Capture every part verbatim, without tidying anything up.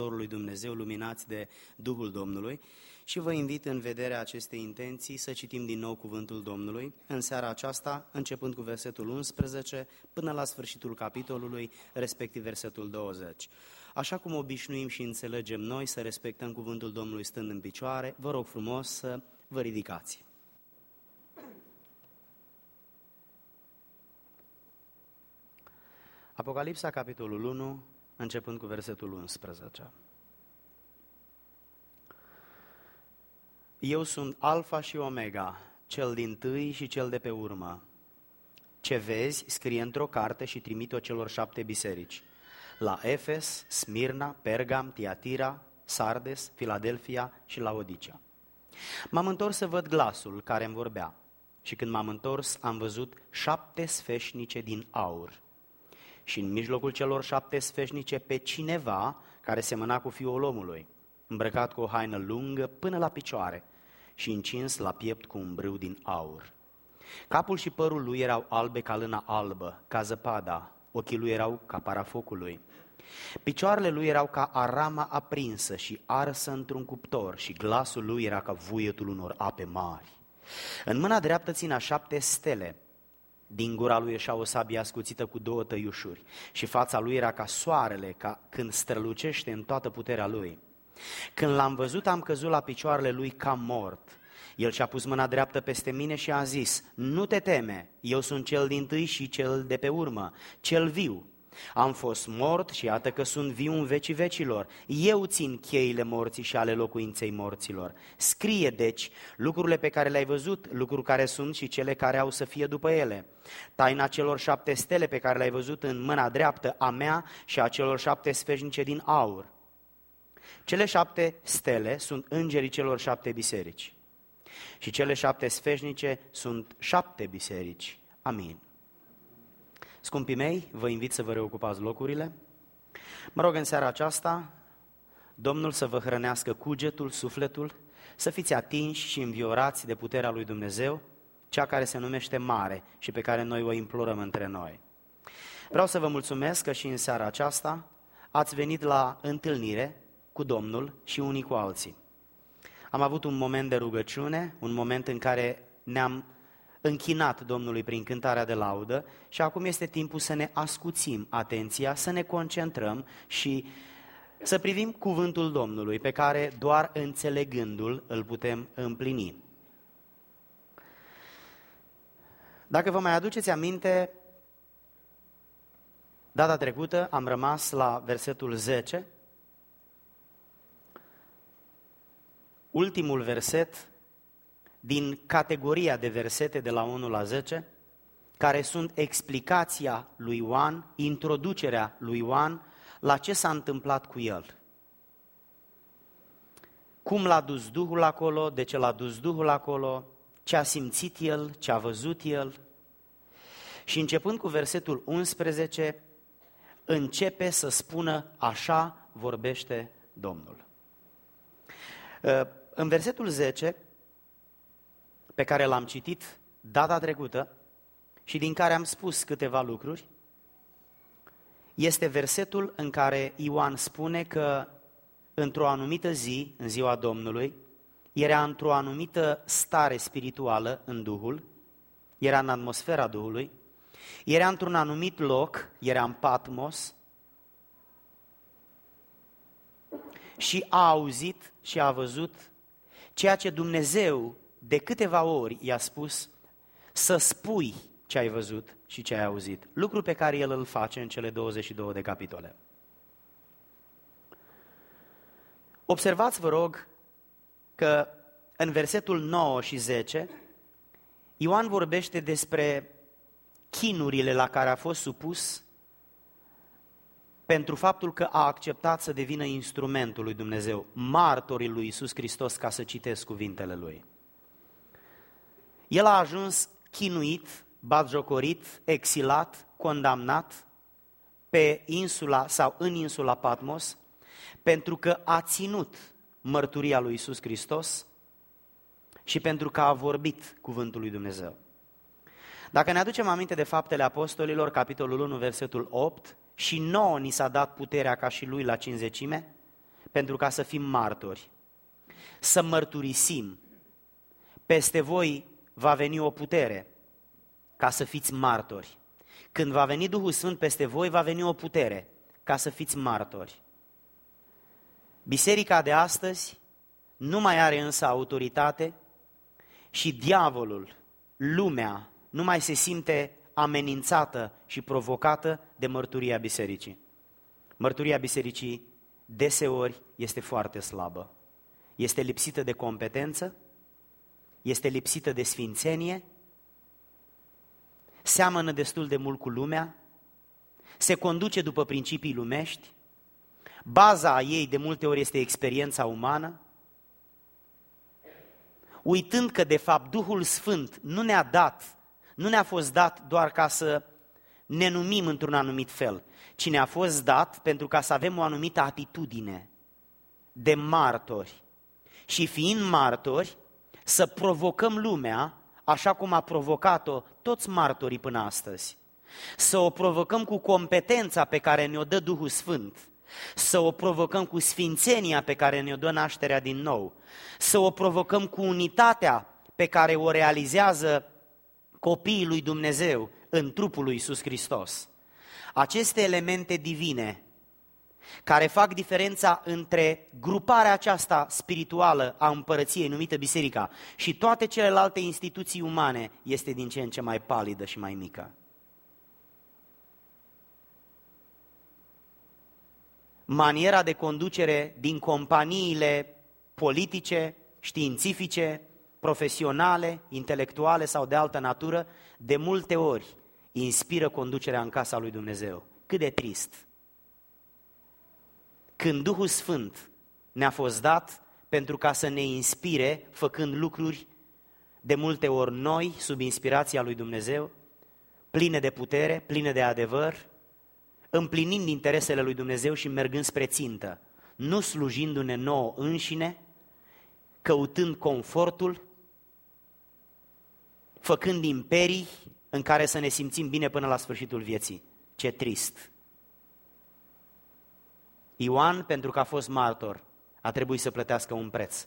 lui Dumnezeu, luminați de Duhul Domnului, și vă invit în vederea acestei intenții să citim din nou cuvântul Domnului în seara aceasta, începând cu versetul unsprezece până la sfârșitul capitolului, respectiv versetul douăzeci. Așa cum obișnuim și înțelegem noi să respectăm cuvântul Domnului stând în picioare, vă rog frumos să vă ridicați. Apocalipsa, capitolul unu, începând cu versetul unsprezece. Eu sunt Alfa și Omega, cel dintâi și cel de pe urmă. Ce vezi, scrie într-o carte și trimite-o celor șapte biserici: la Efes, Smirna, Pergam, Tiatira, Sardes, Filadelfia și Laodicea. M-am întors să văd glasul care îmi vorbea și când m-am întors am văzut șapte sfeșnice din aur. Și în mijlocul celor șapte sfeșnice pe cineva care semăna cu Fiul omului, îmbrăcat cu o haină lungă până la picioare și încins la piept cu un brâu din aur. Capul și părul lui erau albe ca lână albă, ca zăpada, ochii lui erau ca para focului. Picioarele lui erau ca arama aprinsă și arsă într-un cuptor și glasul lui era ca vuietul unor ape mari. În mâna dreaptă ținea șapte stele. Din gura lui ieșea o sabie ascuțită cu două tăiușuri și fața lui era ca soarele, ca când strălucește în toată puterea lui. Când l-am văzut, am căzut la picioarele lui ca mort. El și-a pus mâna dreaptă peste mine și a zis: nu te teme, eu sunt cel dintâi și cel de pe urmă, cel viu. Am fost mort și iată că sunt viu în vecii vecilor. Eu țin cheile morții și ale locuinței morților. Scrie deci lucrurile pe care le-ai văzut, lucruri care sunt și cele care au să fie după ele. Taina celor șapte stele pe care le-ai văzut în mâna dreaptă a mea și a celor șapte sfeșnice din aur. Cele șapte stele sunt îngerii celor șapte biserici și cele șapte sfeșnice sunt șapte biserici. Amin. Scumpii mei, vă invit să vă reocupați locurile. Mă rog în seara aceasta Domnul să vă hrănească cugetul, sufletul, să fiți atinși și înviorați de puterea lui Dumnezeu, cea care se numește mare și pe care noi o implorăm între noi. Vreau să vă mulțumesc că și în seara aceasta ați venit la întâlnire cu Domnul și unii cu alții. Am avut un moment de rugăciune, un moment în care ne-am închinat Domnului prin cântarea de laudă și acum este timpul să ne ascuțim atenția, să ne concentrăm și să privim cuvântul Domnului, pe care doar înțelegându-l îl putem împlini. Dacă vă mai aduceți aminte, data trecută am rămas la versetul zece, ultimul verset din categoria de versete de la unu la zece, care sunt explicația lui Ioan, introducerea lui Ioan la ce s-a întâmplat cu el. Cum l-a dus Duhul acolo, de ce l-a dus Duhul acolo, ce a simțit el, ce a văzut el. Și începând cu versetul unsprezece, începe să spună: așa vorbește Domnul. În versetul zece, pe care l-am citit data trecută și din care am spus câteva lucruri, este versetul în care Ioan spune că într-o anumită zi, în ziua Domnului, era într-o anumită stare spirituală în Duhul, era în atmosfera Duhului, era într-un anumit loc, era în Patmos și a auzit și a văzut ceea ce Dumnezeu de câteva ori i-a spus să spui ce ai văzut și ce ai auzit, lucru pe care el îl face în cele douăzeci și două de capitole. Observați, vă rog, că în versetul nouă și zece, Ioan vorbește despre chinurile la care a fost supus pentru faptul că a acceptat să devină instrumentul lui Dumnezeu, martorii lui Iisus Hristos, ca să citesc cuvintele lui. El a ajuns chinuit, batjocorit, exilat, condamnat pe insula sau în insula Patmos, pentru că a ținut mărturia lui Iisus Hristos și pentru că a vorbit cuvântul lui Dumnezeu. Dacă ne aducem aminte de Faptele Apostolilor, capitolul unu, versetul opt, și nouă ni s-a dat puterea ca și lui la cincizecime, pentru ca să fim martori, să mărturisim. Peste voi va veni o putere ca să fiți martori. Când va veni Duhul Sfânt peste voi, va veni o putere ca să fiți martori. Biserica de astăzi nu mai are însă autoritate și diavolul, lumea, nu mai se simte amenințată și provocată de mărturia bisericii. Mărturia bisericii deseori este foarte slabă. Este lipsită de competență, este lipsită de sfințenie, seamănă destul de mult cu lumea, se conduce după principii lumești, baza ei de multe ori este experiența umană, uitând că de fapt Duhul Sfânt nu ne-a dat, nu ne-a fost dat doar ca să ne numim într-un anumit fel, ci ne-a fost dat pentru ca să avem o anumită atitudine de martori. Și fiind martori, să provocăm lumea așa cum a provocat-o toți martorii până astăzi. Să o provocăm cu competența pe care ne-o dă Duhul Sfânt, să o provocăm cu sfințenia pe care ne-o dă nașterea din nou, să o provocăm cu unitatea pe care o realizează copiii lui Dumnezeu în trupul lui Iisus Hristos. Aceste elemente divine care fac diferența între gruparea aceasta spirituală a împărăției numită biserica și toate celelalte instituții umane este din ce în ce mai palidă și mai mică. Maniera de conducere din companiile politice, științifice, profesionale, intelectuale sau de altă natură, de multe ori inspiră conducerea în casa lui Dumnezeu. Cât de trist! Când Duhul Sfânt ne-a fost dat pentru ca să ne inspire, făcând lucruri de multe ori noi, sub inspirația lui Dumnezeu, pline de putere, pline de adevăr, împlinind interesele lui Dumnezeu și mergând spre țintă, nu slujindu-ne nouă înșine, căutând confortul, făcând imperii în care să ne simțim bine până la sfârșitul vieții. Ce trist! Ioan, pentru că a fost martor, a trebuit să plătească un preț.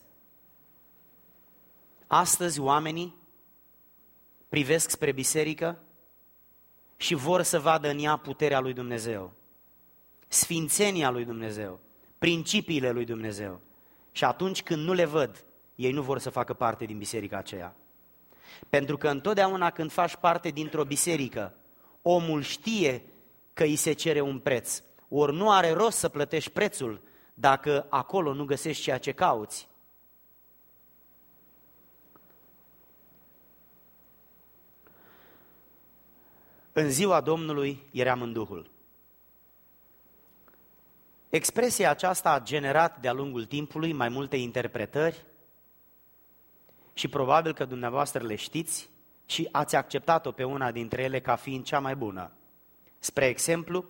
Astăzi oamenii privesc spre biserică și vor să vadă în ea puterea lui Dumnezeu, sfințenia lui Dumnezeu, principiile lui Dumnezeu. Și atunci când nu le văd, ei nu vor să facă parte din biserica aceea. Pentru că întotdeauna când faci parte dintr-o biserică, omul știe că îi se cere un preț. Ori nu are rost să plătești prețul dacă acolo nu găsești ceea ce cauți. În ziua Domnului eram în Duhul. Expresia aceasta a generat de-a lungul timpului mai multe interpretări și probabil că dumneavoastră le știți și ați acceptat-o pe una dintre ele ca fiind cea mai bună. Spre exemplu,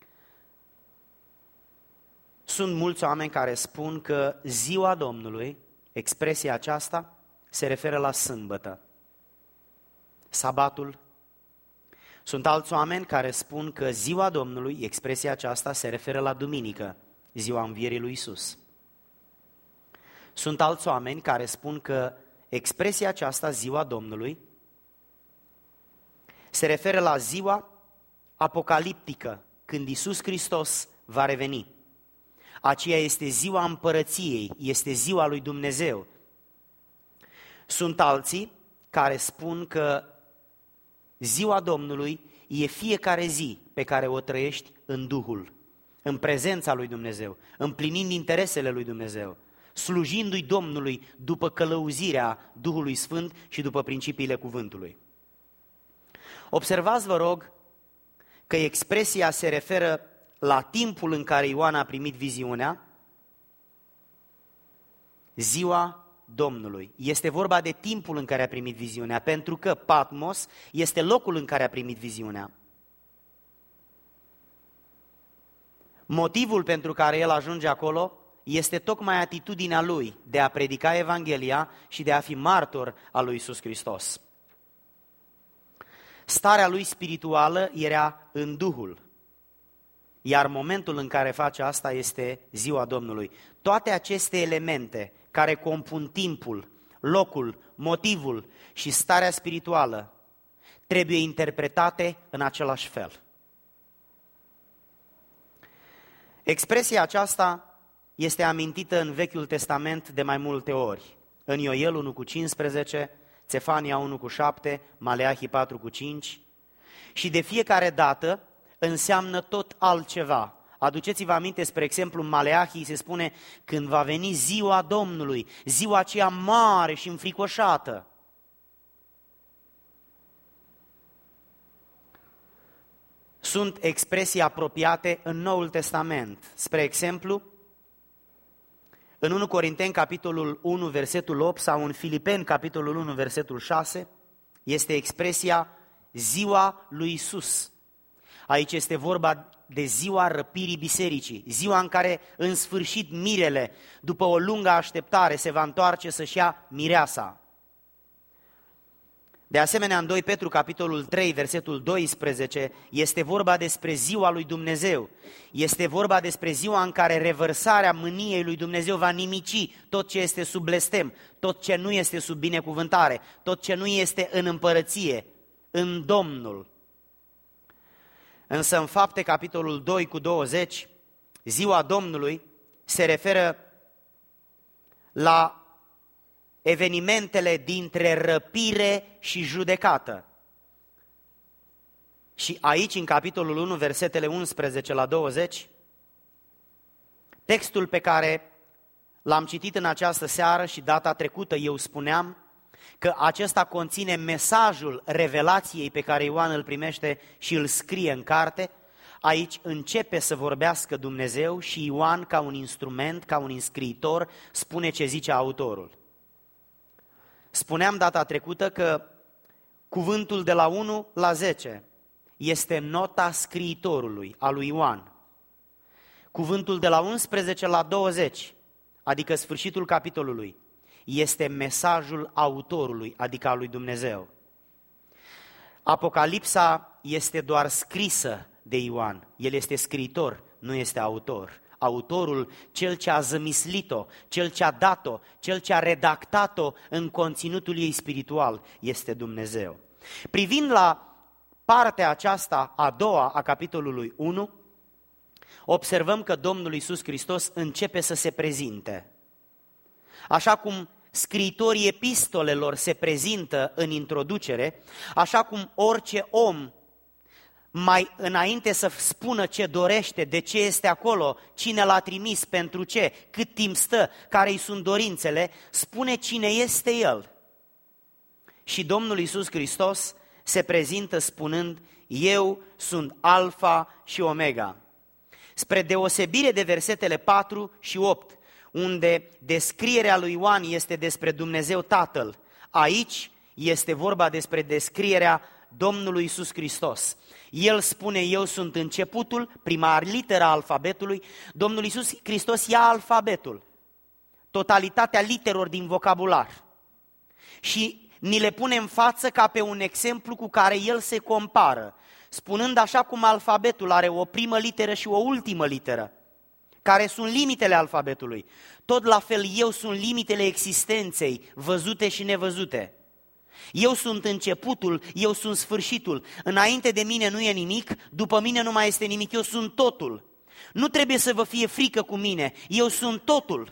sunt mulți oameni care spun că ziua Domnului, expresia aceasta, se referă la sâmbătă, sabatul. Sunt alți oameni care spun că ziua Domnului, expresia aceasta, se referă la duminică, ziua învierii lui Iisus. Sunt alți oameni care spun că expresia aceasta, ziua Domnului, se referă la ziua apocaliptică, când Iisus Hristos va reveni. Aceea este ziua împărăției, este ziua lui Dumnezeu. Sunt alții care spun că ziua Domnului e fiecare zi pe care o trăiești în Duhul, în prezența lui Dumnezeu, împlinind interesele lui Dumnezeu, slujindu-i Domnului după călăuzirea Duhului Sfânt și după principiile cuvântului. Observați, vă rog, că expresia se referă la timpul în care Ioan a primit viziunea, ziua Domnului. Este vorba de timpul în care a primit viziunea, pentru că Patmos este locul în care a primit viziunea. Motivul pentru care el ajunge acolo este tocmai atitudinea lui de a predica Evanghelia și de a fi martor al lui Iisus Hristos. Starea lui spirituală era în Duhul. iar momentul în care face asta este ziua Domnului. Toate aceste elemente care compun timpul, locul, motivul și starea spirituală trebuie interpretate în același fel. Expresia aceasta este amintită în Vechiul Testament de mai multe ori. În Ioel unu cu cincisprezece, Țefania unu cu șapte, Maleahi patru cu cinci și de fiecare dată înseamnă tot altceva. Aduceți-vă aminte, spre exemplu, în Maleahi se spune când va veni ziua Domnului, ziua aceea mare și înfricoșată. Sunt expresii apropiate în Noul Testament. Spre exemplu, în unu Corinteni, capitolul unu, versetul opt, sau în Filipeni, capitolul unu, versetul șase, este expresia ziua lui Iisus. Aici este vorba de ziua răpirii bisericii, ziua în care, în sfârșit, mirele, după o lungă așteptare, se va întoarce să-și ia mireasa. De asemenea, în doi Petru, capitolul trei, versetul doisprezece, este vorba despre ziua lui Dumnezeu. Este vorba despre ziua în care revărsarea mâniei lui Dumnezeu va nimici tot ce este sub blestem, tot ce nu este sub binecuvântare, tot ce nu este în împărăție, în Domnul. Însă în Fapte, capitolul doi cu douăzeci, ziua Domnului se referă la evenimentele dintre răpire și judecată. Și aici, în capitolul unu, versetele unsprezece la douăzeci, textul pe care l-am citit în această seară și data trecută eu spuneam că acesta conține mesajul revelației pe care Ioan îl primește și îl scrie în carte. Aici începe să vorbească Dumnezeu și Ioan, ca un instrument, ca un înscriitor, spune ce zice autorul. Spuneam data trecută că cuvântul de la unu la zece este nota scriitorului, a lui Ioan. Cuvântul de la unsprezece la douăzeci, adică sfârșitul capitolului, este mesajul autorului, adică a lui Dumnezeu. Apocalipsa este doar scrisă de Ioan, el este scriitor, nu este autor. Autorul, cel ce a zămislit-o, cel ce a dat-o, cel ce a redactat-o în conținutul ei spiritual, este Dumnezeu. Privind la partea aceasta a doua a capitolului unu, observăm că Domnul Iisus Hristos începe să se prezinte. Așa cum scriitorii epistolelor se prezintă în introducere, așa cum orice om, mai înainte să spună ce dorește, de ce este acolo, cine l-a trimis, pentru ce, cât timp stă, care îi sunt dorințele, spune cine este el. Și Domnul Iisus Hristos se prezintă spunând, eu sunt Alfa și Omega. Spre deosebire de versetele patru și opt, unde descrierea lui Ioan este despre Dumnezeu Tatăl, aici este vorba despre descrierea Domnului Iisus Hristos. El spune, eu sunt începutul, prima literă a alfabetului. Domnul Iisus Hristos ia alfabetul, totalitatea literelor din vocabular și ni le pune în față ca pe un exemplu cu care El se compară, spunând așa cum alfabetul are o primă literă și o ultimă literă, care sunt limitele alfabetului. Tot la fel eu sunt limitele existenței, văzute și nevăzute. Eu sunt începutul, eu sunt sfârșitul. Înainte de mine nu e nimic, după mine nu mai este nimic, eu sunt totul. Nu trebuie să vă fie frică cu mine, eu sunt totul.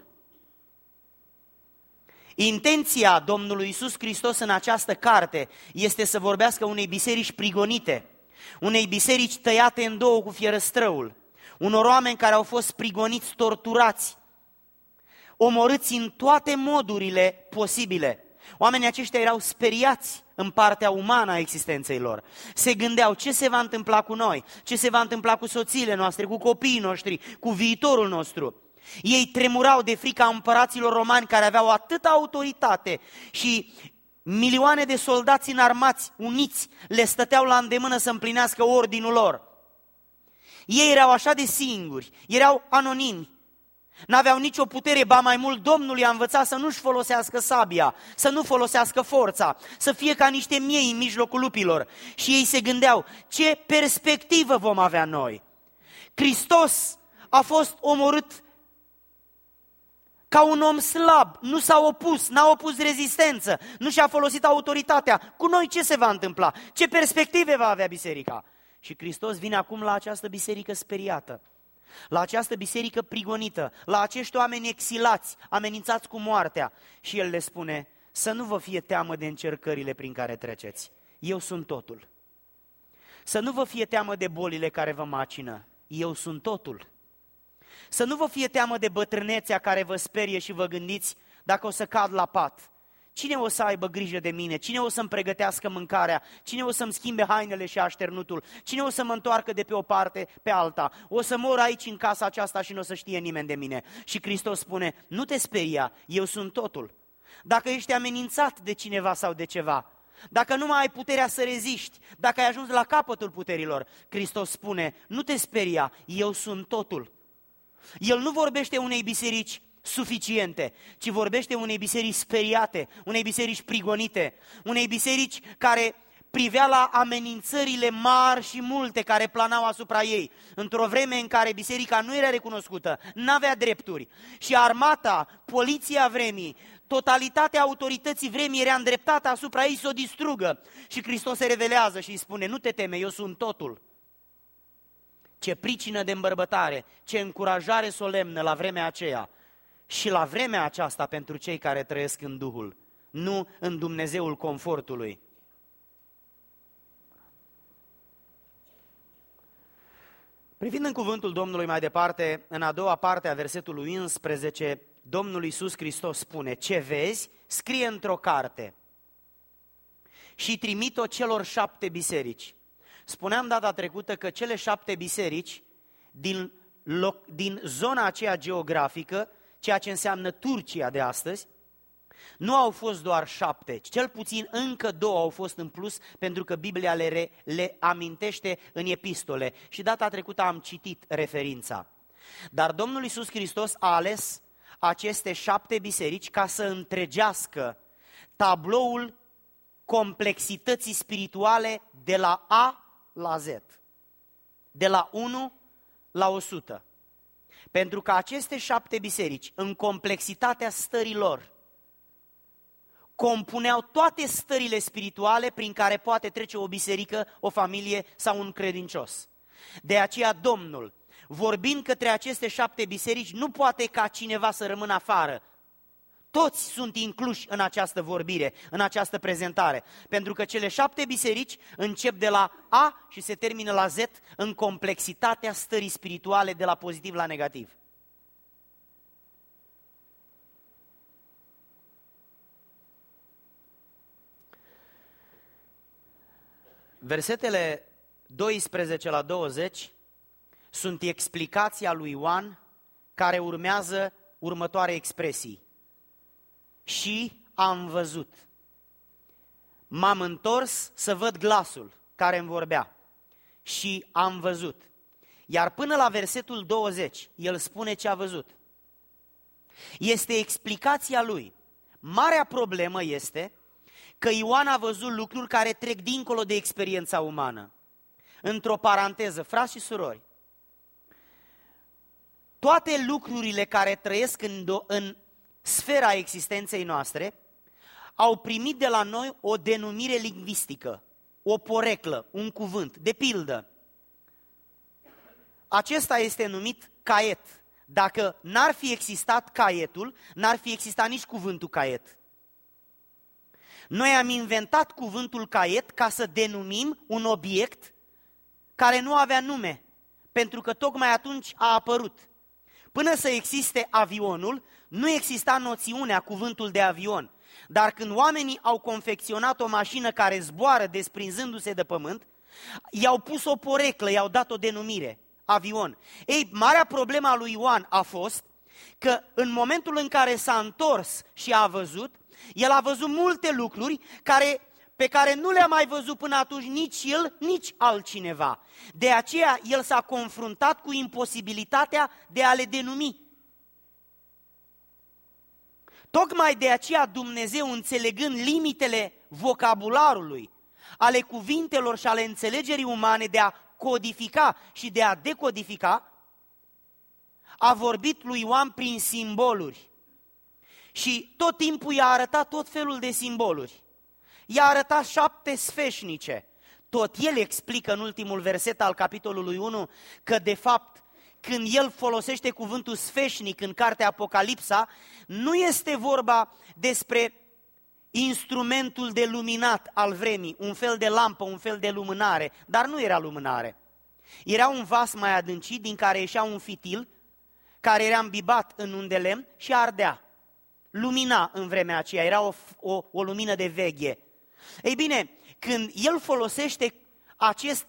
Intenția Domnului Iisus Hristos în această carte este să vorbească unei biserici prigonite, unei biserici tăiate în două cu fierăstrăul, unor oameni care au fost prigoniți, torturați, omorâți în toate modurile posibile. Oamenii aceștia erau speriați în partea umană a existenței lor. Se gândeau ce se va întâmpla cu noi, ce se va întâmpla cu soțiile noastre, cu copiii noștri, cu viitorul nostru. Ei tremurau de frica împăraților romani care aveau atâta autoritate și milioane de soldați înarmați, uniți, le stăteau la îndemână să împlinească ordinul lor. Ei erau așa de singuri, erau anonimi. N-aveau nicio putere, ba mai mult Domnul i-a învățat să nu-și folosească sabia, să nu folosească forța, să fie ca niște miei în mijlocul lupilor. Și ei se gândeau, ce perspectivă vom avea noi? Hristos a fost omorât ca un om slab, nu s-a opus, n-a opus rezistență, nu și-a folosit autoritatea. Cu noi ce se va întâmpla? Ce perspective va avea biserica? Și Hristos vine acum la această biserică speriată, la această biserică prigonită, la acești oameni exilați, amenințați cu moartea. Și El le spune, să nu vă fie teamă de încercările prin care treceți. Eu sunt totul. Să nu vă fie teamă de bolile care vă macină. Eu sunt totul. Să nu vă fie teamă de bătrânețea care vă sperie și vă gândiți dacă o să cad la pat. Cine o să aibă grijă de mine? Cine o să-mi pregătească mâncarea? Cine o să-mi schimbe hainele și așternutul? Cine o să mă întoarcă de pe o parte pe alta? O să mor aici în casa aceasta și nu o să știe nimeni de mine. Și Hristos spune, nu te speria, eu sunt totul. Dacă ești amenințat de cineva sau de ceva, dacă nu mai ai puterea să reziști, dacă ai ajuns la capătul puterilor, Hristos spune, nu te speria, eu sunt totul. El nu vorbește unei biserici suficiente, ci vorbește unei biserici speriate, unei biserici prigonite, unei biserici care privea la amenințările mari și multe care planau asupra ei, într-o vreme în care biserica nu era recunoscută, n-avea drepturi și armata, poliția vremii, totalitatea autorității vremii era îndreptată asupra ei să o distrugă. Și Hristos se revelează și îi spune, nu te teme, eu sunt totul. Ce pricină de îmbărbătare, ce încurajare solemnă la vremea aceea și la vremea aceasta pentru cei care trăiesc în Duhul, nu în Dumnezeul confortului. Privind în cuvântul Domnului mai departe, în a doua parte a versetului unsprezece, Domnul Iisus Hristos spune, ce vezi, scrie într-o carte și trimit-o celor șapte biserici. Spuneam data trecută că cele șapte biserici din, loc, din zona aceea geografică, ceea ce înseamnă Turcia de astăzi, nu au fost doar șapte, cel puțin încă două au fost în plus, pentru că Biblia le, re, le amintește în epistole și data trecută am citit referința. Dar Domnul Iisus Hristos a ales aceste șapte biserici ca să întregească tabloul complexității spirituale de la A la Z, de la unu la o sută. Pentru că aceste șapte biserici, în complexitatea stărilor, compuneau toate stările spirituale prin care poate trece o biserică, o familie sau un credincios. De aceea Domnul, vorbind către aceste șapte biserici, nu poate ca cineva să rămână afară. Toți sunt incluși în această vorbire, în această prezentare, pentru că cele șapte biserici încep de la A și se termină la Z în complexitatea stării spirituale de la pozitiv la negativ. Versetele doisprezece la douăzeci sunt explicația lui Ioan care urmează următoare expresii. Și am văzut. M-am întors să văd glasul care îmi vorbea. Și am văzut. Iar până la versetul douăzeci, el spune ce a văzut. Este explicația lui. Marea problemă este că Ioan a văzut lucruri care trec dincolo de experiența umană. Într-o paranteză, frați și surori, toate lucrurile care trăiesc în, do- în sfera existenței noastre au primit de la noi o denumire lingvistică, o poreclă, un cuvânt. De pildă, acesta este numit caiet. Dacă n-ar fi existat caietul, n-ar fi existat nici cuvântul caiet. Noi am inventat cuvântul caiet ca să denumim un obiect care nu avea nume, pentru că tocmai atunci a apărut. Până să existe avionul, nu exista noțiunea, cuvântul de avion. Dar când oamenii au confecționat o mașină care zboară desprinzându-se de pământ, i-au pus o poreclă, i-au dat o denumire, avion. Ei, marea problemă a lui Ioan a fost că în momentul în care s-a întors și a văzut, el a văzut multe lucruri care, pe care nu le-a mai văzut până atunci nici el, nici altcineva. De aceea el s-a confruntat cu imposibilitatea de a le denumi. Tocmai de aceea Dumnezeu, înțelegând limitele vocabularului, ale cuvintelor și ale înțelegerii umane de a codifica și de a decodifica, a vorbit lui Ioan prin simboluri. Și tot timpul i-a arătat tot felul de simboluri. I-a arătat șapte sfeșnice. Tot el explică în ultimul verset al capitolului unu că de fapt când el folosește cuvântul sfeșnic în cartea Apocalipsa, nu este vorba despre instrumentul de luminat al vremii, un fel de lampă, un fel de lumânare, dar nu era lumânare. Era un vas mai adâncit din care ieșea un fitil care era îmbibat în un de lemn și ardea. Lumina în vremea aceea, era o, o, o lumină de veche. Ei bine, când el folosește acest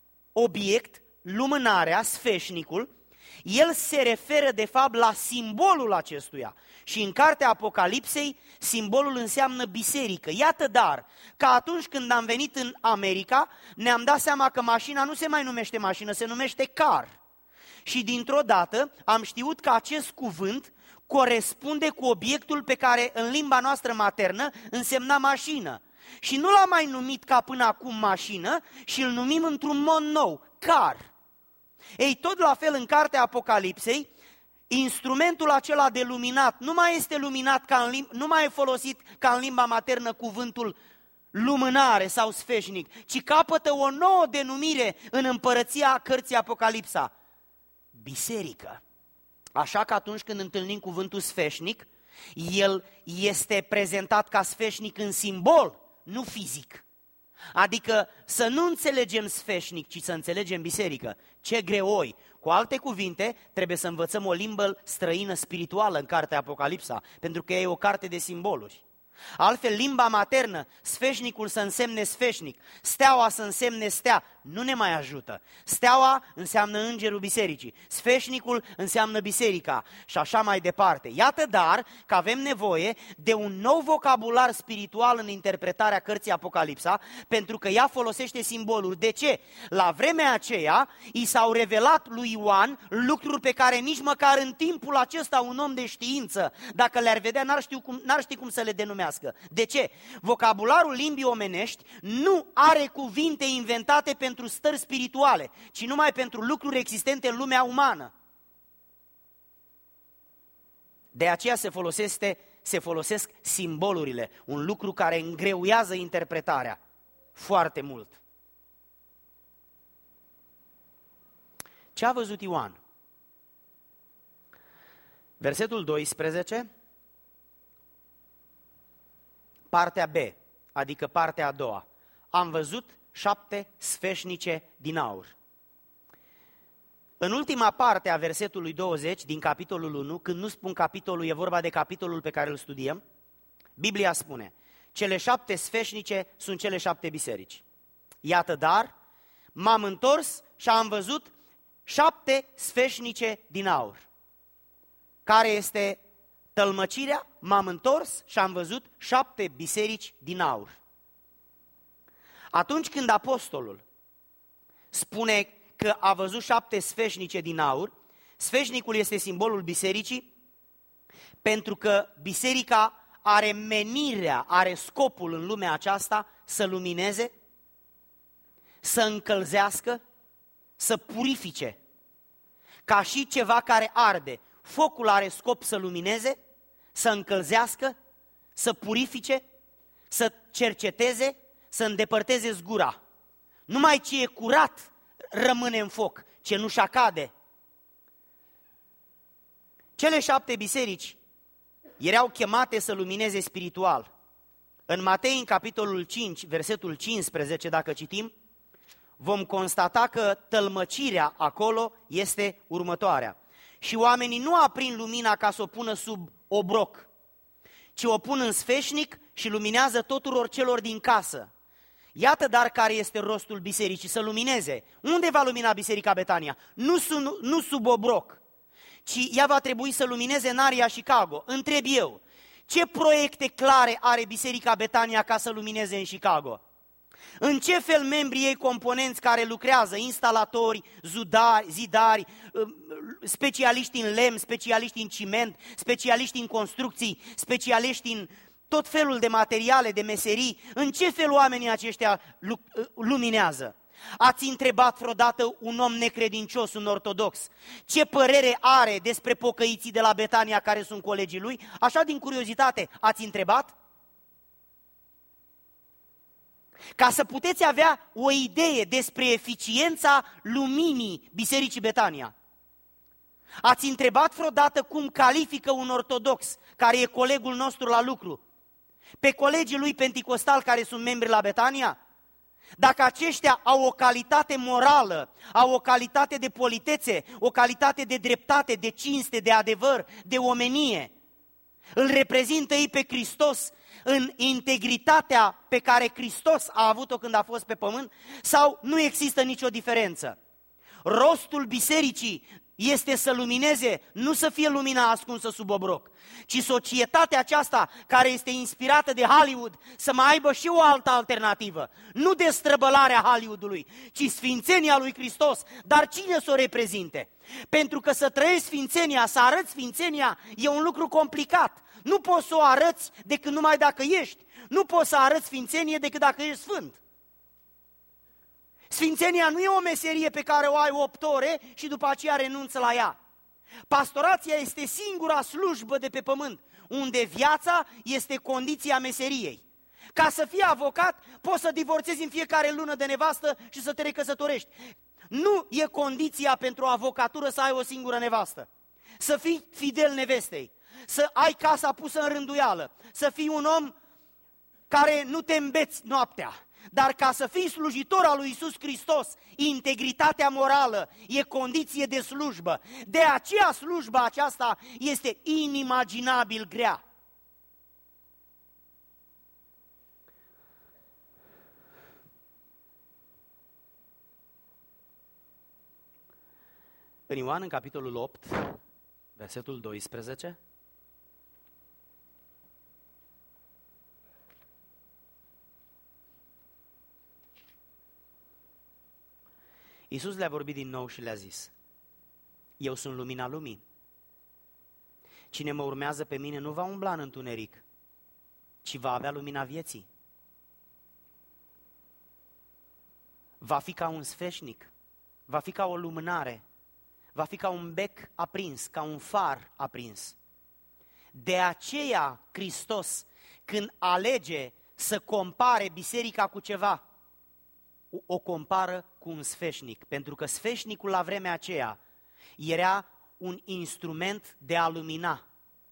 obiect, lumânarea, sfeșnicul, el se referă de fapt la simbolul acestuia. Și în cartea Apocalipsei, simbolul înseamnă biserică. Iată dar, că atunci când am venit în America, ne-am dat seama că mașina nu se mai numește mașină, se numește car. Și dintr-o dată am știut că acest cuvânt corespunde cu obiectul pe care în limba noastră maternă însemna mașină. Și nu l-am mai numit ca până acum mașină și îl numim într-un mod nou, car. Ei, tot la fel în cartea Apocalipsei, instrumentul acela de luminat nu mai este luminat ca în limba, nu mai e folosit ca în limba maternă cuvântul lumânare sau sfeșnic, ci capătă o nouă denumire în împărăția cărții Apocalipsa, biserică. Așa că atunci când întâlnim cuvântul sfeșnic, el este prezentat ca sfeșnic în simbol, nu fizic. Adică să nu înțelegem sfeșnic, ci să înțelegem biserică. Ce greoi! Cu alte cuvinte, trebuie să învățăm o limbă străină spirituală în cartea Apocalipsa, pentru că e o carte de simboluri. Altfel, limba maternă, sfeșnicul să însemne sfeșnic, steaua să însemne stea, nu ne mai ajută. Steaua înseamnă îngerul bisericii, sfeșnicul înseamnă biserica și așa mai departe. Iată dar că avem nevoie de un nou vocabular spiritual în interpretarea cărții Apocalipsa, pentru că ea folosește simboluri. De ce? La vremea aceea i s-au revelat lui Ioan lucruri pe care nici măcar în timpul acesta un om de știință, dacă le-ar vedea, n-ar ști cum, n-ar ști cum să le denumească. De ce? Vocabularul limbii omenești nu are cuvinte inventate pentru stări spirituale, ci numai pentru lucruri existente în lumea umană. De aceea se folosește, se folosesc simbolurile, un lucru care îngreuiază interpretarea foarte mult. Ce a văzut Ioan? Versetul doisprezece, partea B, adică partea a doua. Am văzut șapte sfeșnice din aur. În ultima parte a versetului douăzeci din capitolul unu, când nu spun capitolul, e vorba de capitolul pe care îl studiem, Biblia spune, cele șapte sfeșnice sunt cele șapte biserici. Iată dar, m-am întors și am văzut șapte sfeșnice din aur. Care este tălmăcirea? M-am întors și am văzut șapte biserici din aur. Atunci când apostolul spune că a văzut șapte sfeșnice din aur, sfeșnicul este simbolul bisericii, pentru că biserica are menirea, are scopul în lumea aceasta să lumineze, să încălzească, să purifice. Ca și ceva care arde, focul are scop să lumineze, să încălzească, să purifice, să cerceteze, să îndepărteze zgura. Numai ce e curat rămâne în foc, ce nu-și cade. Cele șapte biserici erau chemate să lumineze spiritual. În Matei, în capitolul cinci, versetul cincisprezece, dacă citim, vom constata că tălmăcirea acolo este următoarea. Și oamenii nu aprind lumina ca să o pună sub obroc, ci o pun în sfeșnic și luminează tuturor celor din casă. Iată dar care este rostul bisericii, să lumineze. Unde va lumina Biserica Betania? Nu sub, nu sub obroc, ci ea va trebui să lumineze în area Chicago. Întreb eu, ce proiecte clare are Biserica Betania ca să lumineze în Chicago? În ce fel membrii ei componenți care lucrează, instalatori, zudari, zidari, specialiști în lemn, specialiști în ciment, specialiști în construcții, specialiști în tot felul de materiale, de meserii, în ce fel oamenii aceștia luminează? Ați întrebat vreodată un om necredincios, un ortodox, ce părere are despre pocăiții de la Betania care sunt colegii lui? Așa din curiozitate, ați întrebat? Ca să puteți avea o idee despre eficiența luminii Bisericii Betania. Ați întrebat vreodată cum califică un ortodox, care e colegul nostru la lucru, pe colegii lui penticostali care sunt membri la Betania? Dacă aceștia au o calitate morală, au o calitate de politețe, o calitate de dreptate, de cinste, de adevăr, de omenie, îl reprezintă ei pe Hristos în integritatea pe care Hristos a avut-o când a fost pe pământ, sau nu există nicio diferență? Rostul bisericii este să lumineze, nu să fie lumina ascunsă sub obroc, ci societatea aceasta care este inspirată de Hollywood să mai aibă și o altă alternativă. Nu destrăbălarea Hollywoodului, ci sfințenia lui Hristos. Dar cine să o reprezinte? Pentru că să trăiești sfințenia, să arăți sfințenia, e un lucru complicat. Nu poți să o arăți decât numai dacă ești. Nu poți să arăți sfințenie decât dacă ești sfânt. Sfințenia nu e o meserie pe care o ai opt ore și după aceea renunță la ea. Pastorația este singura slujbă de pe pământ, unde viața este condiția meseriei. Ca să fii avocat, poți să divorțezi în fiecare lună de nevastă și să te recăsătorești. Nu e condiția pentru o avocatură să ai o singură nevastă. Să fii fidel nevestei, să ai casa pusă în rânduială, să fii un om care nu te îmbeți noaptea. Dar ca să fii slujitor al lui Iisus Hristos, integritatea morală e condiție de slujbă. De aceea slujba aceasta este inimaginabil grea. În Ioan, în capitolul opt, versetul doisprezece, Iisus le-a vorbit din nou și le-a zis: eu sunt lumina lumii. Cine mă urmează pe mine nu va umbla în întuneric, ci va avea lumina vieții. Va fi ca un sfeșnic, va fi ca o lumânare, va fi ca un bec aprins, ca un far aprins. De aceea Hristos, când alege să compare biserica cu ceva, o compară cu un sfeșnic, pentru că sfeșnicul la vremea aceea era un instrument de a lumina.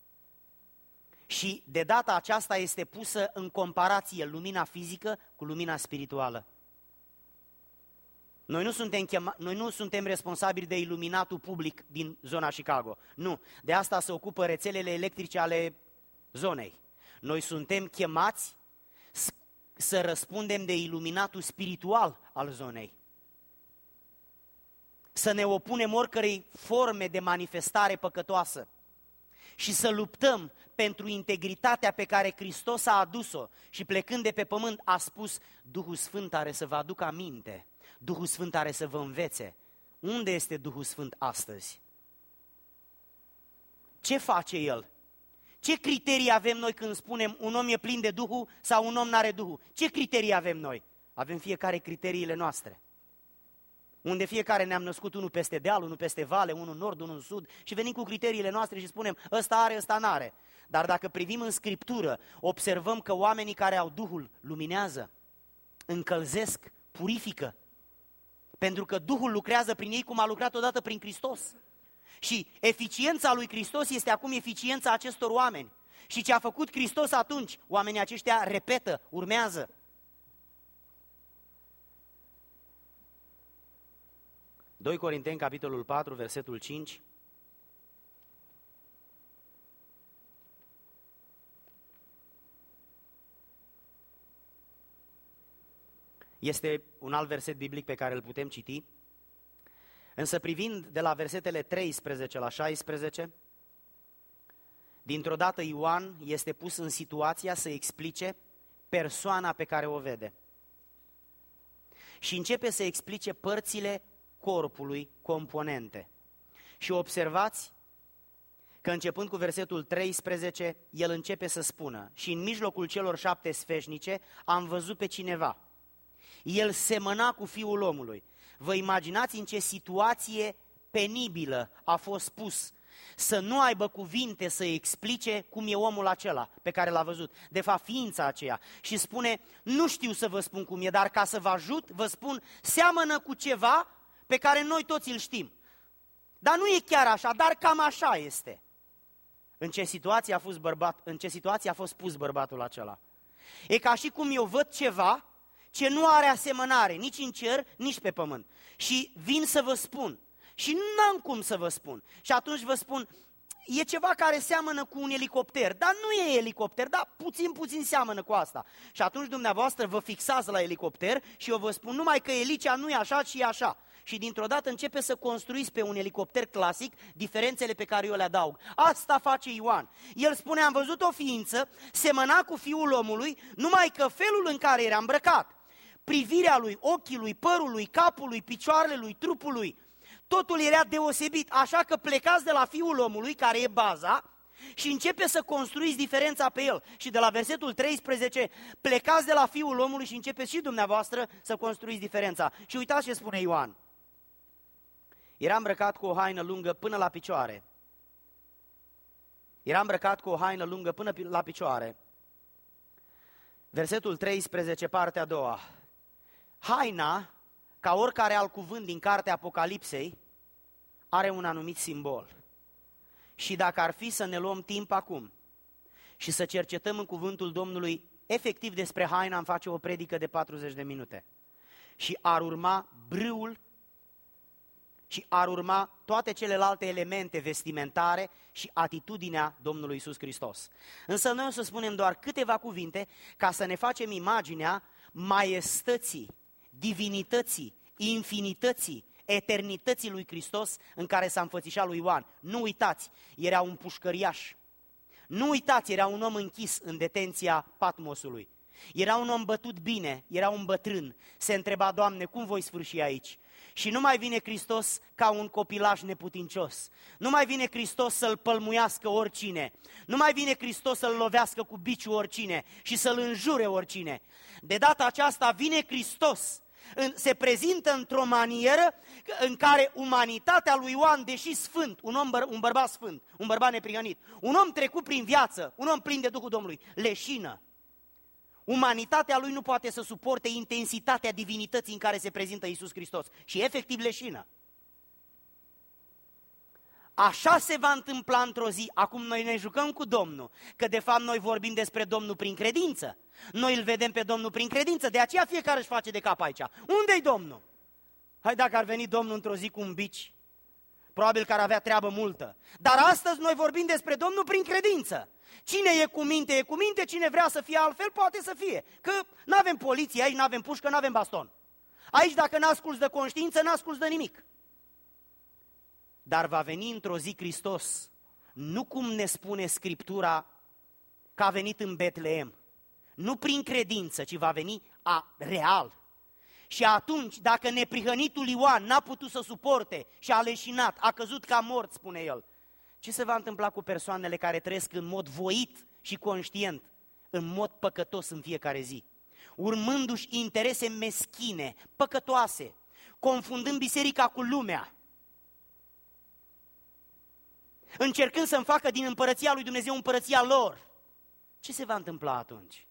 Și de data aceasta este pusă în comparație lumina fizică cu lumina spirituală. Noi nu suntem, chema, noi nu suntem responsabili de iluminatul public din zona Chicago. Nu, de asta se ocupă rețelele electrice ale zonei. Noi suntem chemați să răspundem de iluminatul spiritual al zonei. Să ne opunem oricărei forme de manifestare păcătoasă și să luptăm pentru integritatea pe care Hristos a adus-o și plecând de pe pământ a spus: Duhul Sfânt are să vă aducă aminte, Duhul Sfânt are să vă învețe. Unde este Duhul Sfânt astăzi? Ce face El? Ce criterii avem noi când spunem un om e plin de Duhul sau un om n-are Duhul? Ce criterii avem noi? Avem fiecare criteriile noastre. Unde fiecare ne-am născut unul peste deal, unul peste vale, unul în nord, unul în sud și venim cu criteriile noastre și spunem ăsta are, ăsta n-are. Dar dacă privim în Scriptură, observăm că oamenii care au Duhul luminează, încălzesc, purifică. Pentru că Duhul lucrează prin ei cum a lucrat odată prin Hristos. Și eficiența lui Hristos este acum eficiența acestor oameni. Și ce a făcut Hristos atunci, oamenii aceștia repetă, urmează. doi Corinteni, capitolul patru, versetul cinci. Este un alt verset biblic pe care îl putem citi. Însă privind de la versetele treisprezece la șaisprezece, dintr-o dată Ioan este pus în situația să explice persoana pe care o vede. Și începe să explice părțile corpului, componente. Și observați că începând cu versetul treisprezece, el începe să spună: și în mijlocul celor șapte sfeșnice am văzut pe cineva. El semăna cu Fiul omului. Vă imaginați în ce situație penibilă a fost pus să nu aibă cuvinte să explice cum e omul acela pe care l-a văzut, de fapt ființa aceea. Și spune, nu știu să vă spun cum e, dar ca să vă ajut, vă spun, seamănă cu ceva pe care noi toți îl știm. Dar nu e chiar așa, dar cam așa este. În ce situație a fost bărbat, în ce situație a fost pus bărbatul acela? E ca și cum eu văd ceva ce nu are asemănare nici în cer, nici pe pământ. Și vin să vă spun. Și n-am cum să vă spun. Și atunci vă spun, e ceva care seamănă cu un elicopter, dar nu e elicopter, dar puțin, puțin seamănă cu asta. Și atunci dumneavoastră vă fixați la elicopter și eu vă spun numai că elicea nu e așa, ci e așa. Și dintr-o dată începe să construiți pe un elicopter clasic diferențele pe care eu le adaug. Asta face Ioan. El spune, am văzut o ființă, semăna cu Fiul omului, numai că felul în care era îmbrăcat, privirea lui, ochii lui, părul lui, capul lui, picioarele lui, trupul lui, totul era deosebit, așa că plecați de la Fiul omului, care e baza, și începe să construiți diferența pe el. Și de la versetul treisprezece, plecați de la Fiul omului și începeți și dumneavoastră să construiți diferența. Și uitați ce spune Ioan. Era îmbrăcat cu o haină lungă până la picioare. Era îmbrăcat cu o haină lungă până la picioare. Versetul treisprezece, partea a doua. Haina, ca oricare alt cuvânt din cartea Apocalipsei, are un anumit simbol. Și dacă ar fi să ne luăm timp acum și să cercetăm în cuvântul Domnului, efectiv despre haina am face o predică de patruzeci de minute. Și ar urma brâul și ar urma toate celelalte elemente vestimentare și atitudinea Domnului Iisus Hristos. Însă noi o să spunem doar câteva cuvinte ca să ne facem imaginea maiestății, divinității, infinității, eternității lui Hristos în care s-a înfățișat lui Ioan. Nu uitați, era un pușcăriaș. Nu uitați, era un om închis în detenția Patmosului. Era un om bătut bine, era un bătrân. Se întreba, Doamne, cum voi sfârși aici? Și nu mai vine Hristos ca un copilaș neputincios. Nu mai vine Hristos să-l pălmuiască oricine. Nu mai vine Hristos să-l lovească cu biciul oricine și să-l înjure oricine. De data aceasta vine Hristos, se prezintă într-o manieră în care umanitatea lui Ioan, deși sfânt, un, om, un bărbat sfânt, un bărbat neprihănit, un om trecut prin viață, un om plin de Duhul Domnului, leșină. Umanitatea lui nu poate să suporte intensitatea divinității în care se prezintă Iisus Hristos și efectiv leșină. Așa se va întâmpla într-o zi. Acum noi ne jucăm cu Domnul, că de fapt noi vorbim despre Domnul prin credință. Noi îl vedem pe Domnul prin credință, de aceea fiecare își face de cap aici. Unde-i Domnul? Hai, dacă ar veni Domnul într-o zi cu un bici, probabil că ar avea treabă multă. Dar astăzi noi vorbim despre Domnul prin credință. Cine e cu minte, e cu minte, cine vrea să fie altfel, poate să fie. Că nu avem poliție aici, nu avem pușcă, nu avem baston. Aici dacă n-asculți de conștiință, n-asculți de nimic. Dar va veni într-o zi Hristos, nu cum ne spune Scriptura că a venit în Betleem, nu prin credință, ci va veni a, real. Și atunci, dacă neprihănitul Ioan n-a putut să suporte și a leșinat, a căzut ca mort, spune el, ce se va întâmpla cu persoanele care trăiesc în mod voit și conștient, în mod păcătos în fiecare zi, urmându-și interese meschine, păcătoase, confundând biserica cu lumea, încercând să-mi facă din împărăția lui Dumnezeu împărăția lor? Ce se va întâmpla atunci?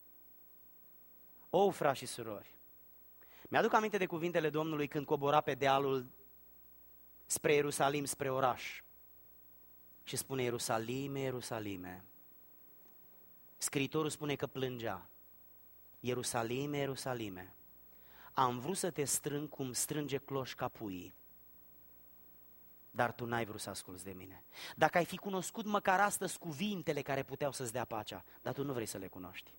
O, frați și surori, mi-aduc aminte de cuvintele Domnului când cobora pe dealul spre Ierusalim, spre oraș. Și spune, Ierusalime, Ierusalime. Scriitorul spune că plângea. Ierusalime, Ierusalime, am vrut să te strâng cum strânge cloșca puii, dar tu n-ai vrut să asculți de mine. Dacă ai fi cunoscut măcar astăzi cuvintele care puteau să-ți dea pacea, dar tu nu vrei să le cunoști.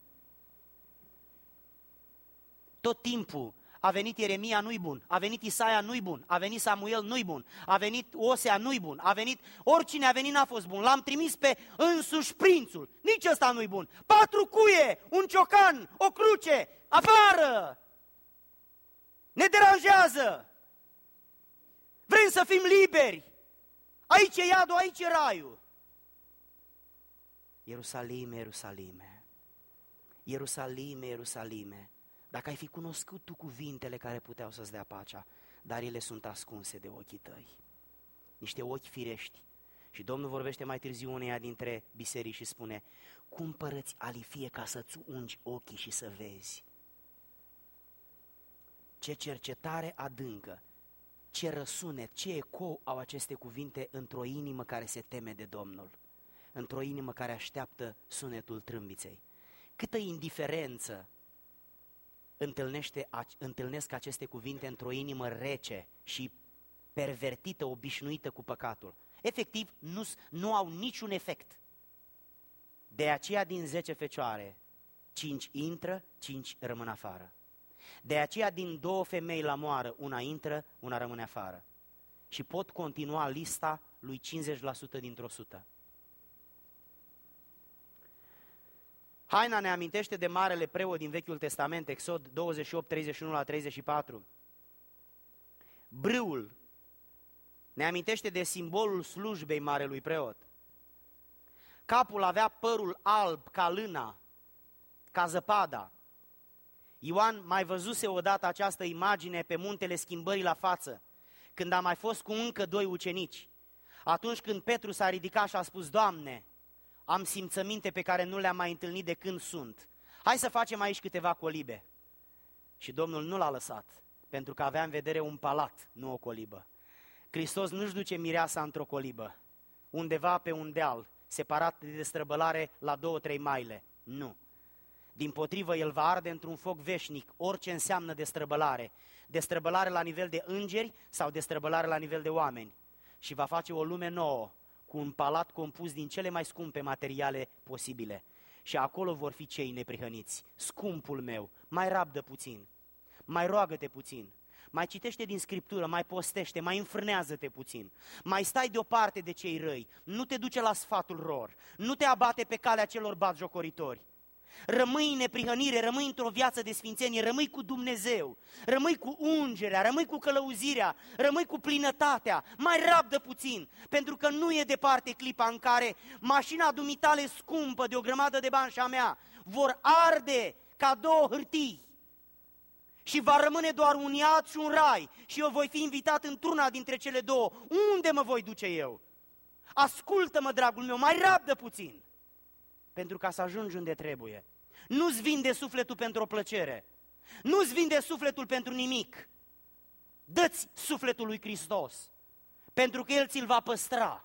Tot timpul a venit Ieremia, nu-i bun, a venit Isaia, nu-i bun, a venit Samuel, nu-i bun, a venit Osea, nu-i bun, a venit, oricine a venit n-a fost bun, l-am trimis pe însuși prințul, nici ăsta nu-i bun, patru cuie, un ciocan, o cruce, afară, ne deranjează, vrem să fim liberi, aici e iadul, aici e raiul. Ierusalime, Ierusalime, Ierusalime, Ierusalime, dacă ai fi cunoscut tu cuvintele care puteau să-ți dea pacea, dar ele sunt ascunse de ochii tăi. Niște ochi firești. Și Domnul vorbește mai târziu uneia dintre biserici și spune, cumpără-ți alifie ca să-ți ungi ochii și să vezi. Ce cercetare adâncă, ce răsunet, ce eco au aceste cuvinte într-o inimă care se teme de Domnul, într-o inimă care așteaptă sunetul trâmbiței. Câtă indiferență întâlnește, întâlnesc aceste cuvinte într-o inimă rece și pervertită, obișnuită cu păcatul. Efectiv, nu, nu au niciun efect. De aceea din zece fecioare, cinci intră, cinci rămân afară. De aceea din două femei la moară, una intră, una rămâne afară. Și pot continua lista lui cincizeci la sută dintr-o sută. Haina ne amintește de marele preot din Vechiul Testament, Exod douăzeci și opt, treizeci și unu la treizeci și patru. Brâul ne amintește de simbolul slujbei marelui preot. Capul avea părul alb ca lâna, ca zăpada. Ioan mai văzuse odată această imagine pe muntele Schimbării la față, când a mai fost cu încă doi ucenici. Atunci când Petru s-a ridicat și a spus, Doamne, am simțăminte pe care nu le-am mai întâlnit de când sunt. Hai să facem aici câteva colibe. Și Domnul nu l-a lăsat, pentru că avea în vedere un palat, nu o colibă. Hristos nu-și duce mireasa într-o colibă, undeva pe un deal, separat de destrăbălare la două, trei maile. Nu. Dimpotrivă, El va arde într-un foc veșnic orice înseamnă destrăbălare. Destrăbălare la nivel de îngeri sau destrăbălare la nivel de oameni. Și va face o lume nouă, cu un palat compus din cele mai scumpe materiale posibile. Și acolo vor fi cei neprihăniți. Scumpul meu, mai rabdă puțin, mai roagă-te puțin, mai citește din Scriptură, mai postește, mai înfrânează-te puțin, mai stai deoparte de cei răi, nu te duce la sfatul lor, nu te abate pe calea celor batjocoritori. Rămâi în neprihănire, rămâi într-o viață de sfințenie, rămâi cu Dumnezeu, rămâi cu ungerea, rămâi cu călăuzirea, rămâi cu plinătatea, mai rabdă puțin, pentru că nu e departe clipa în care mașina dumitale scumpă de o grămadă de bani și a mea vor arde ca două hârtii și va rămâne doar un iad și un rai și eu voi fi invitat într-una dintre cele două. Unde mă voi duce eu? Ascultă-mă, dragul meu, mai rabdă puțin, pentru ca să ajungi unde trebuie. Nu-ți vinde sufletul pentru o plăcere, nu-ți vinde sufletul pentru nimic. Dă-ți sufletul lui Hristos, pentru că El ți-l va păstra.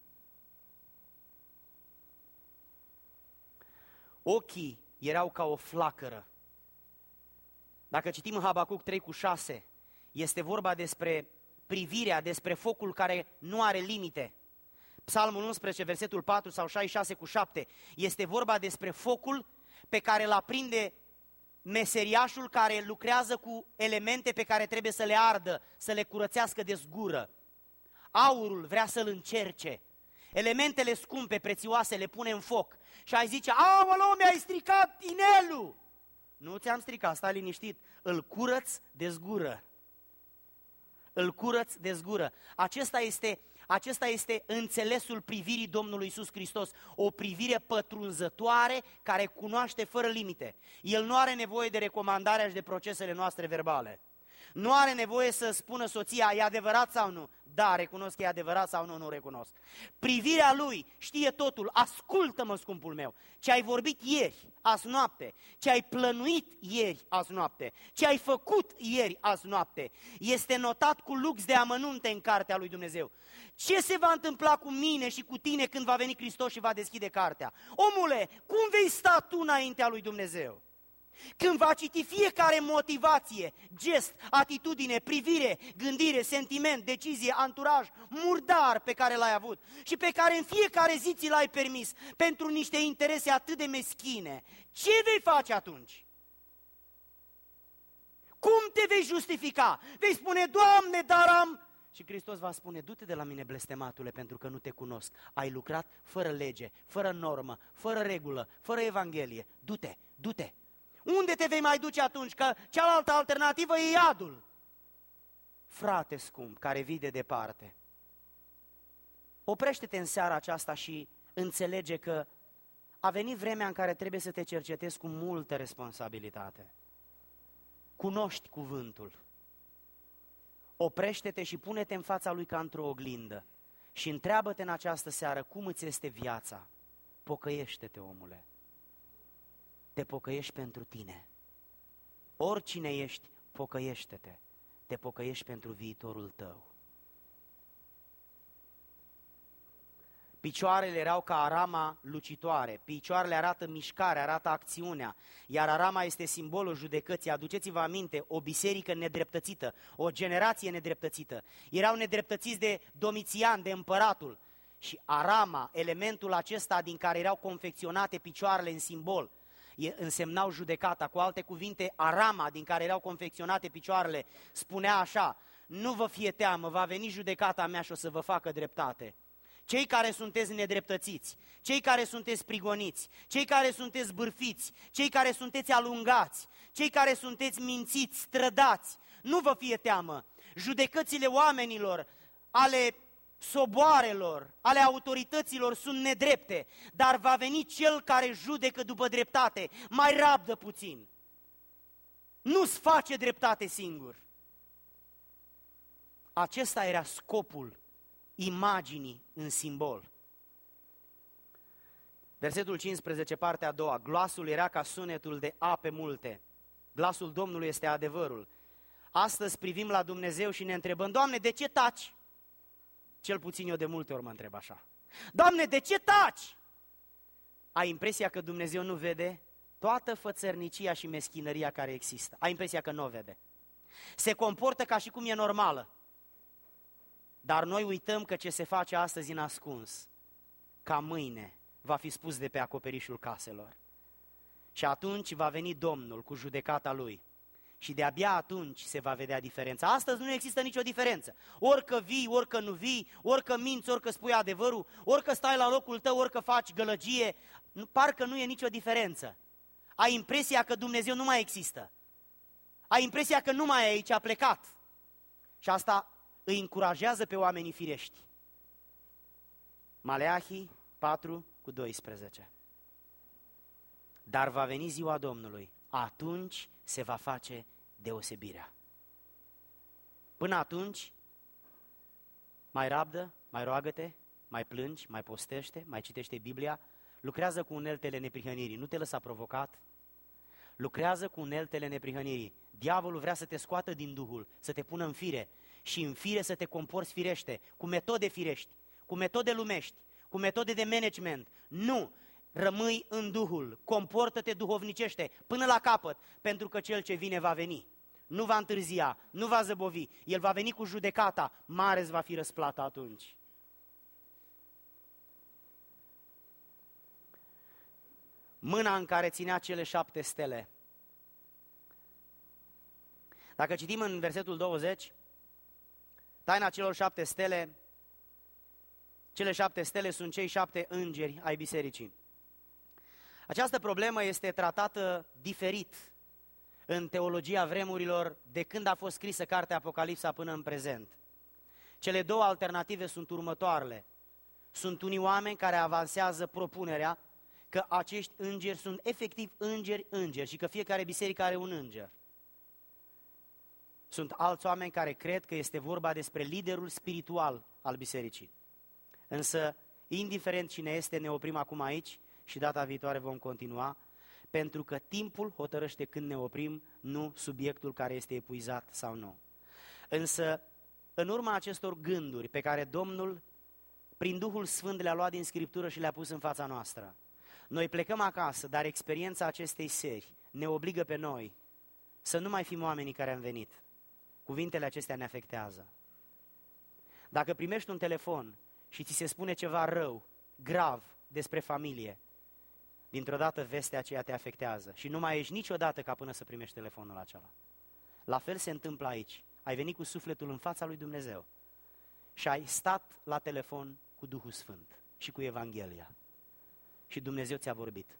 Ochii erau ca o flacără. Dacă citim în Habacuc trei cu șase, este vorba despre privirea, despre focul care nu are limite. Psalmul unsprezece, versetul patru sau șaizeci și șase cu șapte, este vorba despre focul pe care îl aprinde meseriașul care lucrează cu elemente pe care trebuie să le ardă, să le curățească de zgură. Aurul vrea să-l încerce, elementele scumpe, prețioase, le pune în foc și ai zice, aoleu, mi-ai stricat inelul! Nu ți-am stricat, stai liniștit, îl curăț de zgură. Îl curăț de zgură. Acesta este, acesta este înțelesul privirii Domnului Iisus Hristos, o privire pătrunzătoare care cunoaște fără limite. El nu are nevoie de recomandarea și de procesele noastre verbale. Nu are nevoie să spună soția, e adevărat sau nu? Da, recunosc că e adevărat sau nu, nu recunosc. Privirea lui știe totul, ascultă-mă, scumpul meu, ce ai vorbit ieri, azi noapte, ce ai plănuit ieri, azi noapte, ce ai făcut ieri, azi noapte, este notat cu lux de amănunte în cartea lui Dumnezeu. Ce se va întâmpla cu mine și cu tine când va veni Hristos și va deschide cartea? Omule, cum vei sta tu înaintea lui Dumnezeu? Când va citi fiecare motivație, gest, atitudine, privire, gândire, sentiment, decizie, anturaj, murdar pe care l-ai avut și pe care în fiecare zi ți l-ai permis pentru niște interese atât de meschine, ce vei face atunci? Cum te vei justifica? Vei spune, Doamne, dar am... Și Hristos va spune, du-te de la mine, blestematule, pentru că nu te cunosc. Ai lucrat fără lege, fără normă, fără regulă, fără evanghelie. Du-te, du-te. Unde te vei mai duce atunci? Că cealaltă alternativă e iadul. Frate scump, care vii de departe, oprește-te în seara aceasta și înțelege că a venit vremea în care trebuie să te cercetezi cu multă responsabilitate. cunoști cuvântul. Oprește-te și pune-te în fața lui ca într-o oglindă și întreabă-te în această seară cum îți este viața. Pocăiește-te, omule. Te pocăiești pentru tine. Oricine ești, pocăiește-te. Te pocăiești pentru viitorul tău. Picioarele erau ca arama lucitoare, picioarele arată mișcare, arată acțiunea, iar arama este simbolul judecății. Aduceți-vă aminte, o biserică nedreptățită, o generație nedreptățită. Erau nedreptățiți de Domitian, de împăratul. Și arama, elementul acesta din care erau confecționate picioarele în simbol, însemnau judecata. Cu alte cuvinte, arama din care erau confecționate picioarele spunea așa: nu vă fie teamă, va veni judecata mea și o să vă facă dreptate. Cei care sunteți nedreptățiți, cei care sunteți prigoniți, cei care sunteți bârfiți, cei care sunteți alungați, cei care sunteți mințiți, strădați, nu vă fie teamă. Judecățile oamenilor, ale soboarelor, ale autorităților sunt nedrepte, dar va veni Cel care judecă după dreptate. Mai rabdă puțin. Nu-ți face dreptate singur. Acesta era scopul imaginii în simbol. Versetul cincisprezece, partea a doua. Glasul era ca sunetul de ape multe. Glasul Domnului este adevărul. Astăzi privim la Dumnezeu și ne întrebăm: Doamne, de ce taci? Cel puțin eu de multe ori mă întreb așa. Doamne, de ce taci? Ai impresia că Dumnezeu nu vede toată fățărnicia și meschinăria care există. Ai impresia că nu o vede. Se comportă ca și cum e normală. Dar noi uităm că ce se face astăzi în ascuns, ca mâine va fi spus de pe acoperișul caselor. Și atunci va veni Domnul cu judecata Lui. Și de-abia atunci se va vedea diferența. Astăzi nu există nicio diferență. Orică vii, orică nu vii, orică minți, orică spui adevărul, orică stai la locul tău, orică faci gălăgie, parcă nu e nicio diferență. Ai impresia că Dumnezeu nu mai există. Ai impresia că nu mai e aici, a plecat. Și asta îi încurajează pe oamenii firești. Maleahi patru cu doisprezece. Dar va veni ziua Domnului, atunci se va face deosebirea. Până atunci, mai rabdă, mai roagă-te, mai plângi, mai postește, mai citește Biblia, lucrează cu uneltele neprihănirii, nu te lăsa provocat, lucrează cu uneltele neprihănirii. Diavolul vrea să te scoată din Duhul, să te pună în fire și în fire să te comporți firește, cu metode firești, cu metode lumești, cu metode de management. Nu! Rămâi în Duhul, comportă-te duhovnicește până la capăt, pentru că Cel ce vine va veni. Nu va întârzia, nu va zăbovi, El va veni cu judecata, mare îți va fi răsplata atunci. Mâna în care ținea cele șapte stele. Dacă citim în versetul douăzeci, taina celor șapte stele, cele șapte stele sunt cei șapte îngeri ai bisericii. Această problemă este tratată diferit în teologia vremurilor de când a fost scrisă cartea Apocalipsa până în prezent. Cele două alternative sunt următoarele. Sunt unii oameni care avansează propunerea că acești îngeri sunt efectiv îngeri, îngeri și că fiecare biserică are un înger. Sunt alți oameni care cred că este vorba despre liderul spiritual al bisericii. Însă, indiferent cine este, ne oprim acum aici și data viitoare vom continua, pentru că timpul hotărăște când ne oprim, nu subiectul care este epuizat sau nu. Însă, în urma acestor gânduri pe care Domnul, prin Duhul Sfânt, le-a luat din Scriptură și le-a pus în fața noastră, noi plecăm acasă, dar experiența acestei seri ne obligă pe noi să nu mai fim oamenii care am venit. Cuvintele acestea ne afectează. Dacă primești un telefon și ți se spune ceva rău, grav, despre familie, dintr-o dată vestea aceea te afectează și nu mai ești niciodată ca până să primești telefonul acela. La fel se întâmplă aici. Ai venit cu sufletul în fața lui Dumnezeu și ai stat la telefon cu Duhul Sfânt și cu Evanghelia. Și Dumnezeu ți-a vorbit.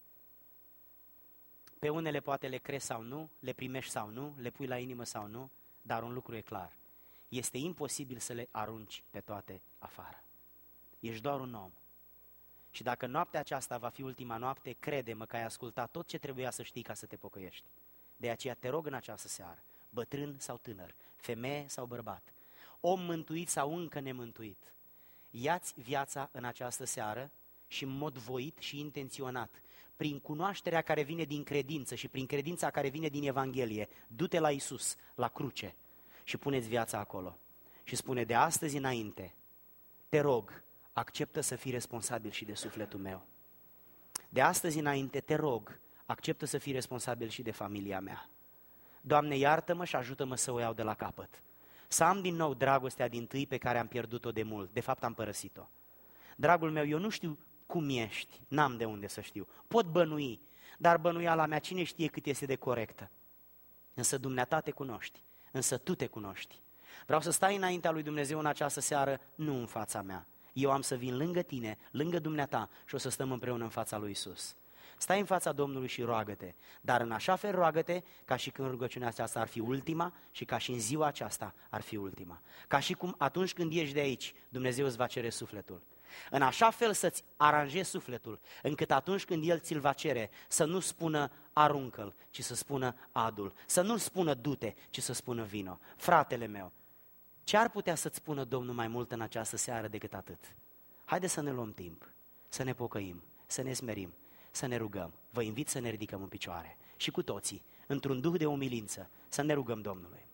Pe unele poate le crezi sau nu, le primești sau nu, le pui la inimă sau nu, dar un lucru e clar. Este imposibil să le arunci pe toate afară. Ești doar un om. Și dacă noaptea aceasta va fi ultima noapte, crede-mă că ai ascultat tot ce trebuia să știi ca să te pocăiești. De aceea te rog în această seară, bătrân sau tânăr, femeie sau bărbat, om mântuit sau încă nemântuit, ia-ți viața în această seară și în mod voit și intenționat, prin cunoașterea care vine din credință și prin credința care vine din Evanghelie, du-te la Iisus, la cruce și pune-ți viața acolo. Și spune, de astăzi înainte, te rog, acceptă să fii responsabil și de sufletul meu. De astăzi înainte, te rog, acceptă să fii responsabil și de familia mea. Doamne, iartă-mă și ajută-mă să o iau de la capăt. Să am din nou dragostea dintâi pe care am pierdut-o de mult, de fapt am părăsit-o. Dragul meu, eu nu știu cum ești, n-am de unde să știu. Pot bănui, dar bănuiala mea cine știe cât este de corectă. Însă dumneata te cunoști, însă tu te cunoști. Vreau să stai înaintea lui Dumnezeu în această seară, nu în fața mea. Eu am să vin lângă tine, lângă dumneata și o să stăm împreună în fața lui Iisus. Stai în fața Domnului și roagă-te, dar în așa fel roagă-te ca și când rugăciunea aceasta ar fi ultima și ca și în ziua aceasta ar fi ultima. Ca și cum atunci când ieși de aici, Dumnezeu îți va cere sufletul. În așa fel să-ți aranjezi sufletul, încât atunci când El ți-l va cere, să nu spună aruncă-l, ci să spună adu-l, să nu spună du-te, ci să spună vino. Fratele meu, ce ar putea să-ți spună Domnul mai mult în această seară decât atât? Haide să ne luăm timp, să ne pocăim, să ne smerim, să ne rugăm. Vă invit să ne ridicăm în picioare și cu toții, într-un duh de umilință, să ne rugăm Domnului.